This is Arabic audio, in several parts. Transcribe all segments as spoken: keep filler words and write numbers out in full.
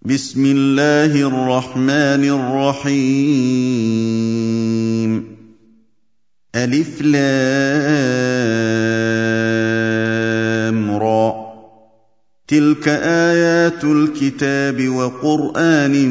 بسم الله الرحمن الرحيم ألف لام را تلك آيات الكتاب وقرآن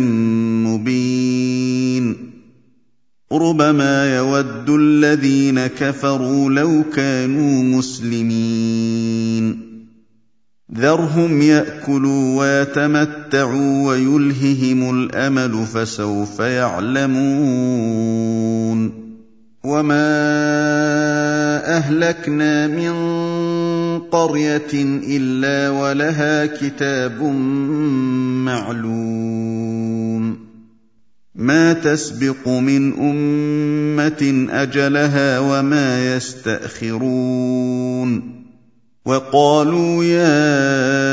مبين ربما يود الذين كفروا لو كانوا مسلمين ذرهم يأكلوا ويتمتعوا ويلههم الأمل فسوف يعلمون وما أهلكنا من قرية إلا ولها كتاب معلوم ما تسبق من أمة أجلها وما يستأخرون وقالوا يا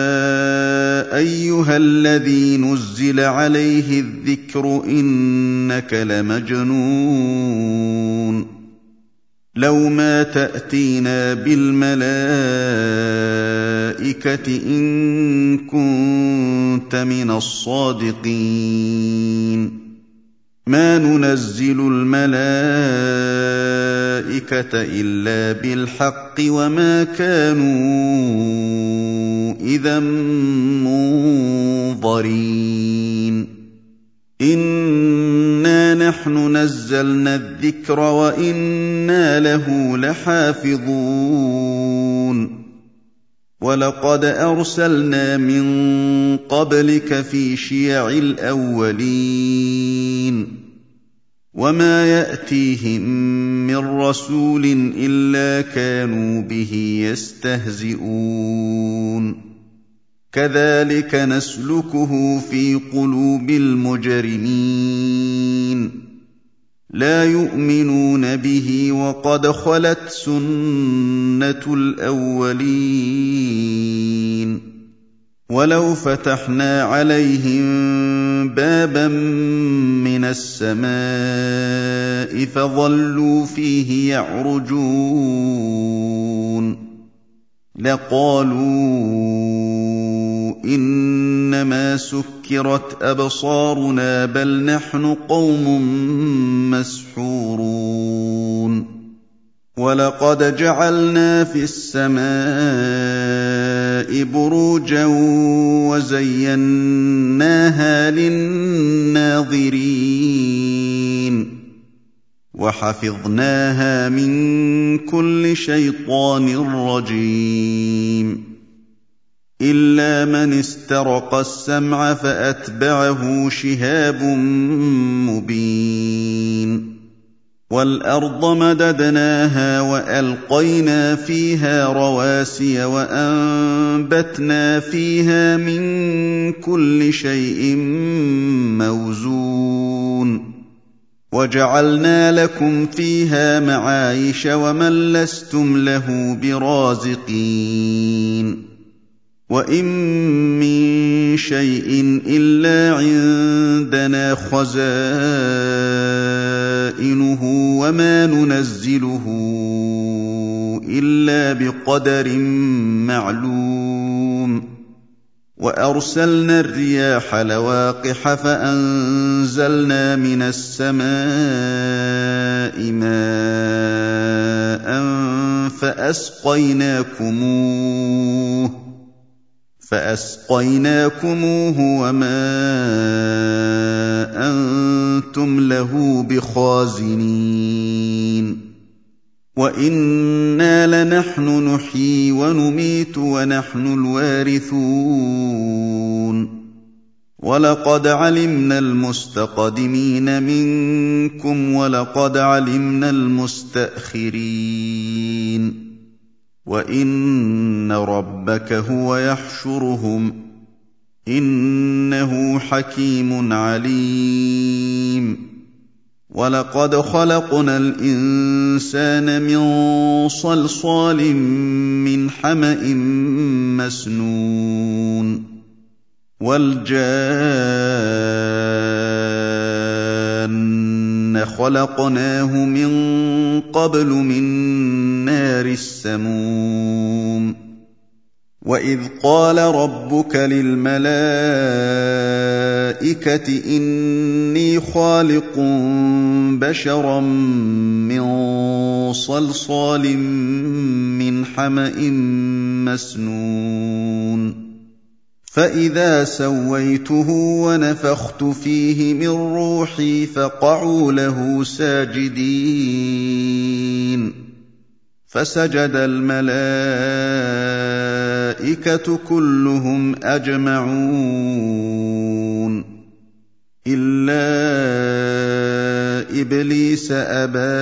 أيها الذي نزل عليه الذكر إنك لمجنون لو ما تأتينا بالملائكة إن كنت من الصادقين ما ننزل الملائكة إلا بالحق وما كانوا إذا منظرين إنا نحن نزلنا الذكر وإنا له لحافظون ولقد أرسلنا من قبلك في شيع الأولين وما يأتيهم من رسول إلا كانوا به يستهزئون كذلك نسلكه في قلوب المجرمين لا يؤمنون به وقد خلت سنة الأولين ولو فتحنا عليهم بابا من السماء فظلوا فيه يعرجون لقالوا إنما سكرت أبصارنا بل نحن قوم مسحورون ولقد جعلنا في السماء بروجا وزيناها للناظرين وحفظناها من كل شيطان رجيم إلا من استرق السمع فأتبعه شهاب مبين والأرض مددناها وألقينا فيها رواسي وأنبتنا فيها من كل شيء موزون وجعلنا لكم فيها معايش ومن لستم له برازقين وإن من شيء إلا عندنا خزائنه وما ننزله إلا بقدر معلوم وأرسلنا الرياح لواقح فأنزلنا من السماء ماء فأسقيناكموه فأسقيناكموه وما أنتم له بخازنين وإنا لنحن نحيي ونميت ونحن الوارثون ولقد علمنا المستقدمين منكم ولقد علمنا المستأخرين وإن ربك هو يحشرهم إنه حكيم عليم ولقد خلقنا الإنسان من صلصال من حمأ مسنون والجان خلقناه من قبل من نار السموم وَإِذْ قَالَ رَبُّكَ لِلْمَلَائِكَةِ إِنِّي خَالِقٌ بَشَرًا مِّن صَلْصَالٍ مِّنْ حَمَإٍ مَّسْنُونٍ فَإِذَا سَوَّيْتُهُ وَنَفَخْتُ فِيهِ مِن رُّوحِي فَقَعُوا لَهُ سَاجِدِينَ فَسَجَدَ الْمَلَائِكَةُ كُلُّهُمْ أَجْمَعُونَ إِلَّا إِبْلِيسَ أَبَىٰ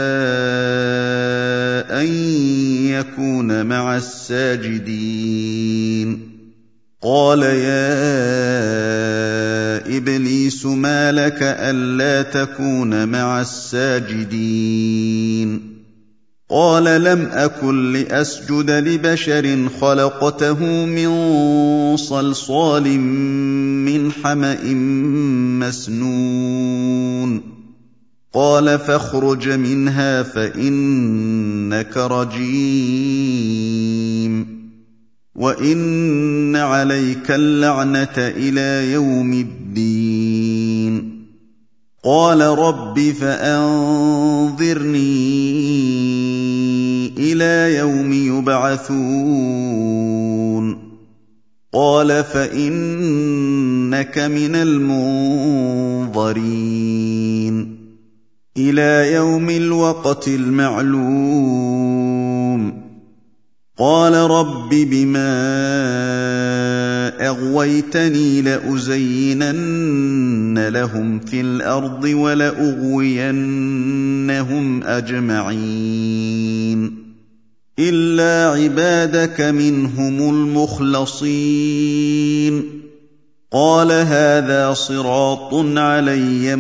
أَن يَكُونَ مَعَ السَّاجِدِينَ قَالَ يَا إِبْلِيسُ مَا لَكَ أَلَّا تَكُونَ مَعَ السَّاجِدِينَ قَالَ لَمْ أَكُن لِّأَسْجُدَ لِبَشَرٍ خَلَقْتَهُ مِن صَلْصَالٍ مِّنْ حَمَإٍ مَّسْنُونٍ قَالَ فَاخْرُجْ مِنْهَا فَإِنَّكَ رَجِيمٌ وَإِنَّ عَلَيْكَ اللَّعْنَةَ إِلَىٰ يَوْمِ الدِّينِ قَالَ رَبِّ فَأَنظِرْنِي إِلَىٰ يَوْمِ يُبْعَثُونَ قَالَ فَإِنَّكَ مِنَ الْمُنظَرِينَ إِلَىٰ يَوْمِ الْوَقْتِ الْمَعْلُومِ قَالَ رَبِّ بِمَا أَغْوَيْتَنِي لَأُزَيِّنَنَّ لَهُمْ فِي الْأَرْضِ وَلَأُغْوِيَنَّهُمْ أَجْمَعِينَ إِلَّا عِبَادَكَ مِنْهُمُ الْمُخْلَصِينَ قَالَ هَٰذَا صِرَاطٌ عَلَيَّ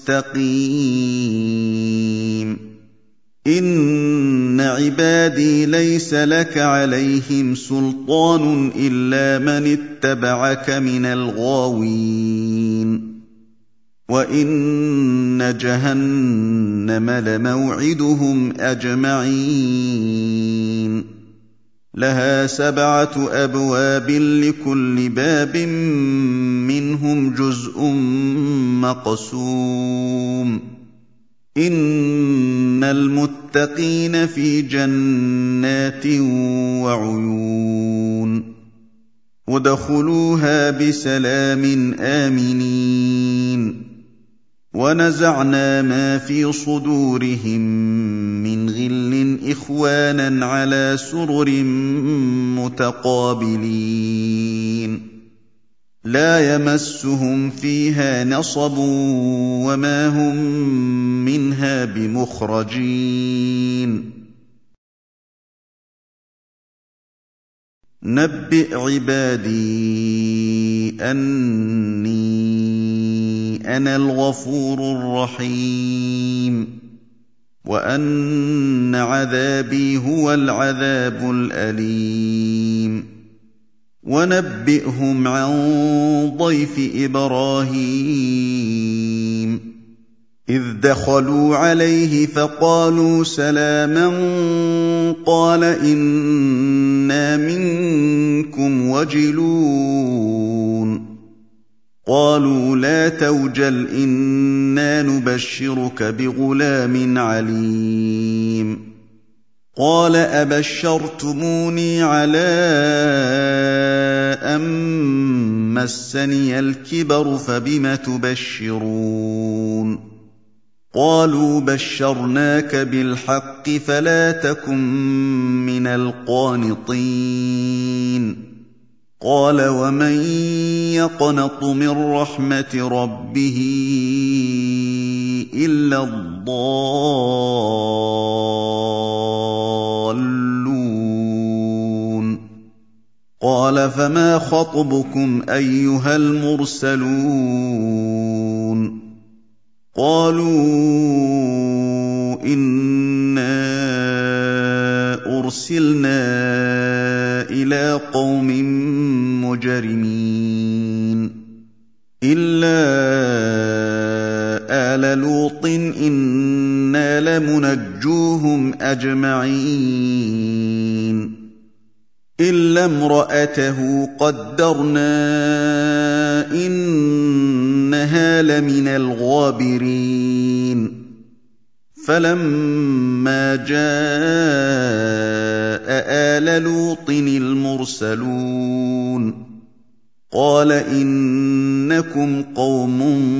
مُسْتَقِيمٌ إِنَّ عِبَادِي لَيْسَ لَكَ عَلَيْهِمْ سُلْطَانٌ إِلَّا مَنِ اتَّبَعَكَ مِنَ الْغَاوِينَ وَإِنَّ جَهَنَّمَ لَمَوْعِدُهُمْ أَجْمَعِينَ لَهَا سَبْعَةُ أَبْوَابٍ لِّكُلِّ بَابٍ مِّنْهُمْ جُزْءٌ مَّقْسُومٌ إِنَّ الْمُتَّقِينَ فِي جَنَّاتٍ وَعُيُونٍ ادْخُلُوهَا بِسَلَامٍ آمِنِينَ وَنَزَعْنَا مَا فِي صُدُورِهِم مِّنْ غِلٍّ إِخْوَانًا عَلَىٰ سُرُرٍ مُّتَقَابِلِينَ لَا يَمَسُّهُمْ فِيهَا نَصَبٌ وَمَا هُم مِّنْهَا بِمُخْرَجِينَ نَبِّئْ عِبَادِي أَنِّي أَنَا الْغَفُورُ الرَّحِيمُ وَأَنَّ عَذَابِي هُوَ الْعَذَابُ الْأَلِيمُ وَنَبِّئْهُمْ عَن ضَيْفِ إِبْرَاهِيمَ إِذْ دَخَلُوا عَلَيْهِ فَقَالُوا سَلَامًا قَالَ إِنَّا مِنكُمْ وَجِلُونَ قَالُوا لَا تَوْجَلْ إِنَّا نُبَشِّرُكَ بِغُلَامٍ عَلِيمٍ قَالَ أَبَشَّرْتُمُونِي عَلَىٰ أَن مَّسَّنِيَ الْكِبَرُ فَبِمَ تُبَشِّرُونَ قَالُوا بَشَّرْنَاكَ بِالْحَقِّ فَلَا تَكُن مِّنَ الْقَانِطِينَ قَالَ وَمَن يَقْنَطُ مِن رَّحْمَةِ رَبِّهِ إِلَّا الضَّالُّونَ قَالَ فَمَا خَطْبُكُمْ أَيُّهَا الْمُرْسَلُونَ قَالُوا إِنَّا أُرْسِلْنَا إِلَىٰ قَوْمٍ مُّجْرِمِينَ إِلَّا آلَ لُوطٍ إِنَّا لَمُنَجُّوهُمْ أَجْمَعِينَ إِلَّا امْرَأَتَهُ قَدَّرْنَا إِنَّهَا لَمِنَ الْغَابِرِينَ فَلَمَّا جَاءَ آلَ لُوطٍ الْمُرْسَلُونَ قَالَ إِنَّكُمْ قَوْمٌ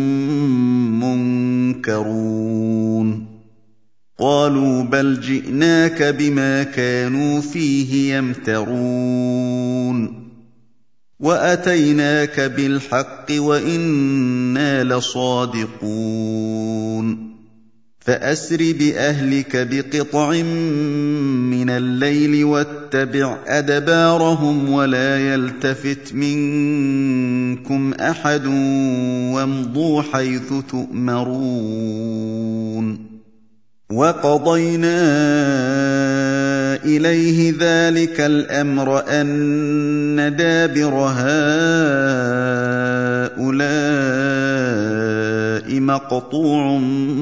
مُّنكَرُونَ قَالُوا بَلْ جِئْنَاكَ بِمَا كَانُوا فِيهِ يَمْتَرُونَ وَأَتَيْنَاكَ بِالْحَقِّ وَإِنَّا لَصَادِقُونَ فَأَسْرِ بِأَهْلِكَ بِقِطْعٍ مِّنَ اللَّيْلِ وَاتَّبِعْ أَدْبَارَهُمْ وَلَا يَلْتَفِتْ مِنكُمْ أَحَدٌ وَامْضُوا حَيْثُ تُؤْمَرُونَ وَقَضَيْنَا إِلَيْهِ ذَلِكَ الْأَمْرَ أَنَّ دَابِرَ هَٰؤُلَاءِ مَقْطُوعٌ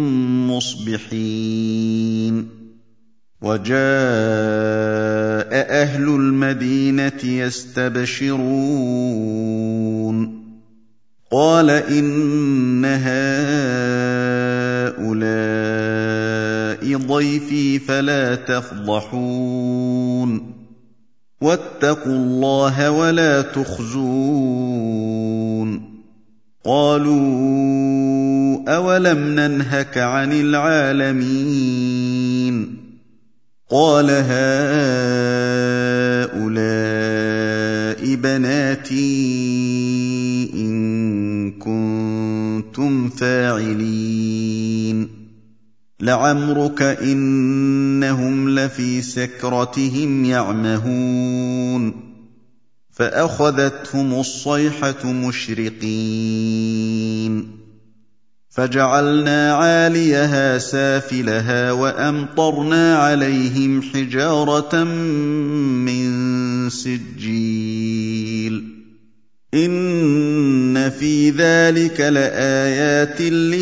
مُّصْبِحِينَ وَجَاءَ أَهْلُ الْمَدِينَةِ يَسْتَبْشِرُونَ قَالَ إِنَّ هَٰؤُلَاءِ ضَيْفِي فَلَا تَفْضَحُونِ وَاتَّقُوا اللَّهَ وَلَا تُخْزُونِ قَالُوا أَوَلَمْ نَنْهَكَ عَنِ الْعَالَمِينَ قَالَ هَٰؤُلَاءِ بَنَاتِي إِن كُنتُمْ فَاعِلِينَ لَعَمْرُكَ إِنَّهُمْ لَفِي سَكْرَتِهِمْ يَعْمَهُونَ فَأَخَذَتْهُمُ الصَّيْحَةُ مُشْرِقِينَ فَجَعَلْنَا عَالِيَهَا سَافِلَهَا وَأَمْطَرْنَا عَلَيْهِمْ حِجَارَةً مِّن سِجِّيلٍ إِنَّ فِي ذَلِكَ لَآيَاتٍ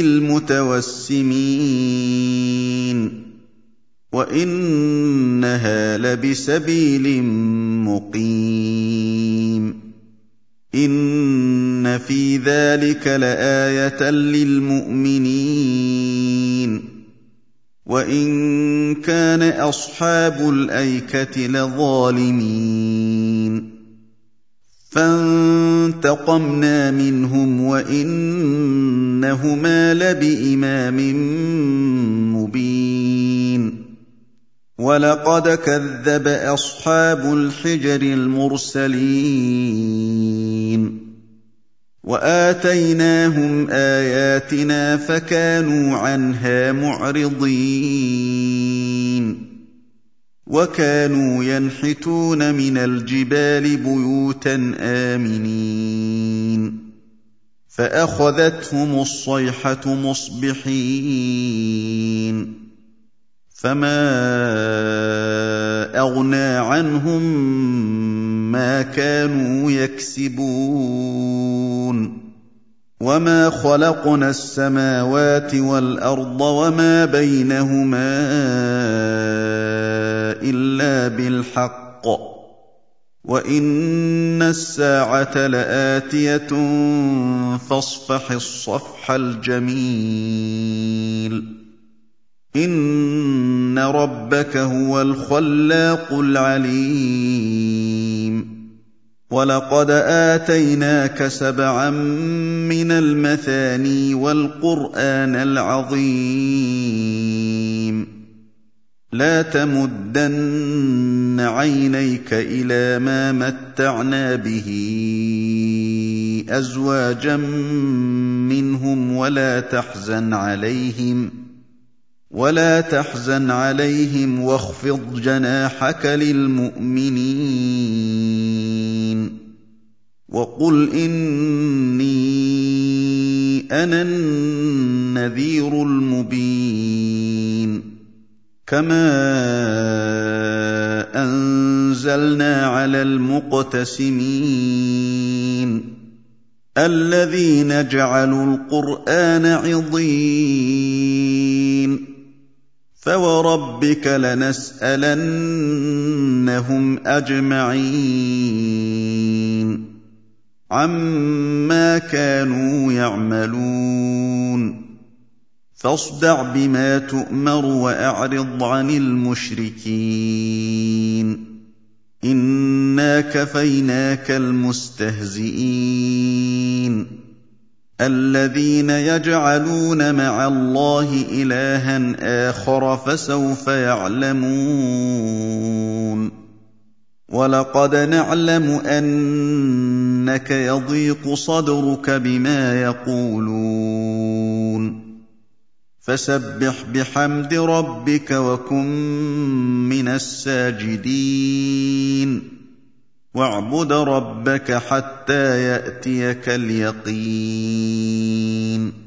لِّلْمُتَوَسِّمِينَ وَإِنَّهَا لَبِسَبِيلٍ مُّقِيمٍ إِنَّ فِي ذَلِكَ لَآيَةً لِّلْمُؤْمِنِينَ وَإِن كَانَ أَصْحَابُ الْأَيْكَةِ لَظَالِمِينَ فَانتَقَمْنَا مِنْهُمْ وَإِنَّهُمَا لَبِإِمَامٍ مُّبِينٍ وَلَقَدْ كَذَّبَ أَصْحَابُ الْحِجْرِ الْمُرْسَلِينَ وَآتَيْنَاهُمْ آيَاتِنَا فَكَانُوا عَنْهَا مُعْرِضِينَ وَكَانُوا يَنْحِتُونَ مِنَ الْجِبَالِ بُيُوتًا آمِنِينَ فَأَخَذَتْهُمُ الصَّيْحَةُ مُصْبِحِينَ فَمَا أَغْنَىٰ عَنْهُم مَّا كَانُوا يَكْسِبُونَ وَمَا خَلَقْنَا السَّمَاوَاتِ وَالْأَرْضَ وَمَا بَيْنَهُمَا إِلَّا بِالْحَقِّ وَإِنَّ السَّاعَةَ لَآتِيَةٌ فَاصْفَحِ الصَّفْحَ الْجَمِيلَ إِنَّ رَبَّكَ هُوَ الْخَلَّاقُ الْعَلِيمُ وَلَقَدْ آتَيْنَاكَ سَبْعًا مِّنَ الْمَثَانِي وَالْقُرْآنَ الْعَظِيمَ لَا تَمُدَّنَّ عَيْنَيْكَ إِلَىٰ مَا مَتَّعْنَا بِهِ أَزْوَاجًا مِّنْهُمْ وَلَا تَحْزَنْ عَلَيْهِمْ وَلَا تَحْزَنْ عَلَيْهِمْ وَاخْفِضْ جَنَاحَكَ لِلْمُؤْمِنِينَ وَقُلْ إِنِّي أَنَا النَّذِيرُ الْمُبِينُ كَمَا أَنزَلْنَا عَلَى الْمُقْتَسِمِينَ الَّذِينَ جَعَلُوا الْقُرْآنَ عِضِينَ فوربك لنسألنهم أجمعين عما كانوا يعملون فاصدع بما تؤمر وأعرض عن المشركين إنا كفيناك المستهزئين الذين يجعلون مع الله إلها آخر فسوف يعلمون ولقد نعلم أنك يضيق صدرك بما يقولون فسبح بحمد ربك وكن من الساجدين واعبد ربك حتى يأتيك اليقين